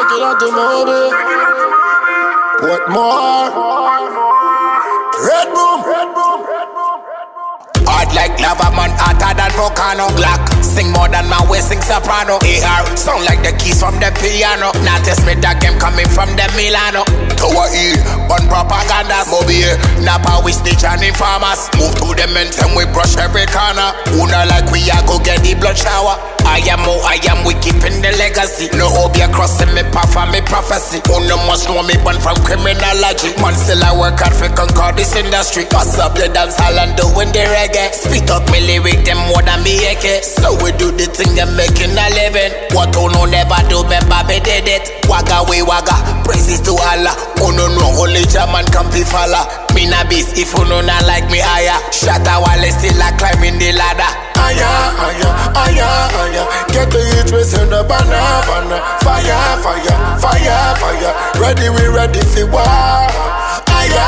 it out to Moby. What more? Red Boom. Hard like lava man, hotter than volcano. Black, sing more than my way, sing soprano. AR, sound like the keys from the piano. Now test me that game coming from the Milano. Tower E, on propaganda. Moby, Napa, we stitch and informers. Move to the men's and we brush every corner. Una like we are go get the blood shower. I am, we keeping the legacy. No hobby crossing me path and me prophecy. Una must know me born from criminology. Man still I work hard for conquer this industry. Pass up the dance hall and doing the reggae. Speak up me lyric them more than me AK. So we do the thing them making a living. What uno never do, remember me did it. Waga we waga, praises to Allah. Uno no only German can be falla. Me na beast if uno not like me higher. Shatter while still a climbing the ladder. Aya, get the heat race in the banana. Fire, ready, we ready for war. Aya,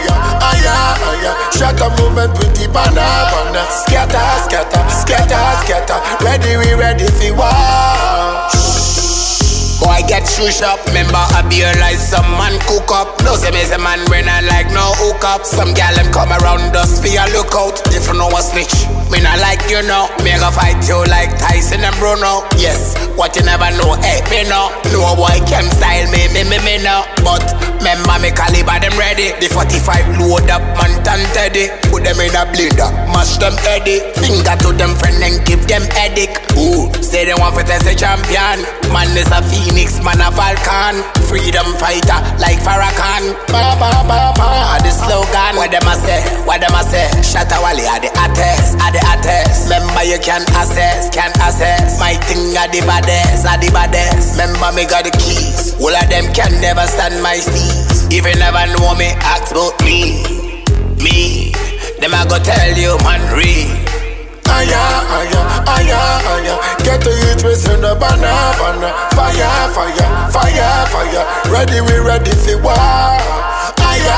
shut a movement with the banana. Scatter, ready, we ready for war. Boy get shush up, remember I be like some man cook up. No say me say man when I like no hook up. Some gal them come around us for a lookout. If you know a snitch, me not like you know. Me go fight you like Tyson and Bruno. Yes, what you never know, hey me know. No boy can style me know. But remember me caliber them ready. The 45 load up man and Teddy. Put them in a blender, mash them Eddie. Finger to them friend and give them headache. Ooh, say they want to test the champion. Man is a Phoenix, man a Falcon. Freedom fighter like Farrakhan. Ba ba ba ba, the slogan. What them a say? Shatta Wale are the artists, Remember you can access. My thing are the baddest, Remember me got the keys. All of them can never stand my steez. If you never know me, ask about me. Them I go tell you man real. Aya, get the heat race in the banana. Fire, ready, we ready for war. Aya,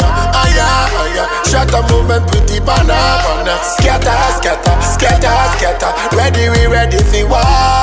shut a movement with the banana. Scatter, ready, we ready for war.